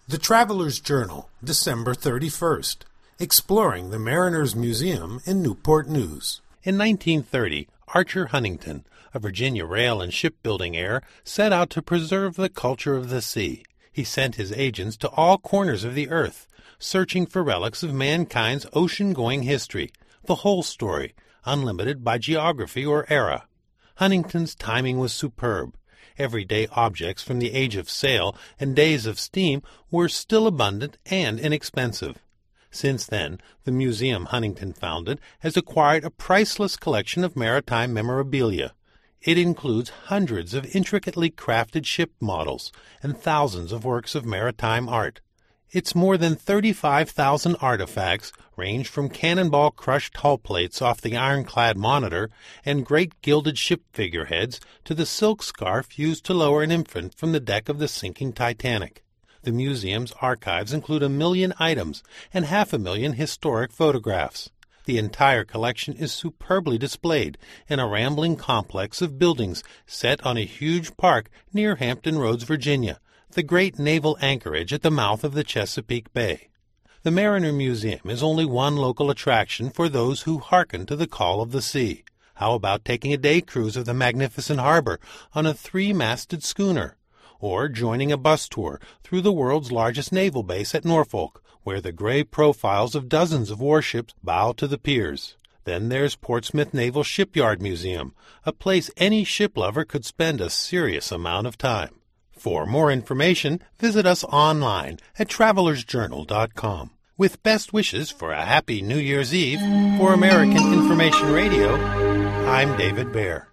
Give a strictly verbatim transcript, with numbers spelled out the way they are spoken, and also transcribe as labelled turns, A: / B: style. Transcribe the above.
A: The Traveler's Journal, December thirty-first. Exploring the Mariners Museum in Newport News.
B: In nineteen thirty, Archer Huntington, a Virginia rail and shipbuilding heir, set out to preserve the culture of the sea. He sent his agents to all corners of the earth, searching for relics of mankind's ocean-going history, the whole story, unlimited by geography or era. Huntington's timing was superb. Everyday objects from the age of sail and days of steam were still abundant and inexpensive. Since then, the museum Huntington founded has acquired a priceless collection of maritime memorabilia. It includes hundreds of intricately crafted ship models and thousands of works of maritime art. Its more than thirty-five thousand artifacts range from cannonball-crushed hull plates off the ironclad Monitor and great gilded ship figureheads to the silk scarf used to lower an infant from the deck of the sinking Titanic. The museum's archives include a million items and half a million historic photographs. The entire collection is superbly displayed in a rambling complex of buildings set on a huge park near Hampton Roads, Virginia, the great naval anchorage at the mouth of the Chesapeake Bay. The Mariner Museum is only one local attraction for those who hearken to the call of the sea. How about taking a day cruise of the magnificent harbor on a three-masted schooner? Or joining a bus tour through the world's largest naval base at Norfolk, where the gray profiles of dozens of warships bow to the piers. Then there's Portsmouth Naval Shipyard Museum, a place any ship lover could spend a serious amount of time. For more information, visit us online at travelers journal dot com. With best wishes for a happy New Year's Eve, for American Information Radio, I'm David Baer.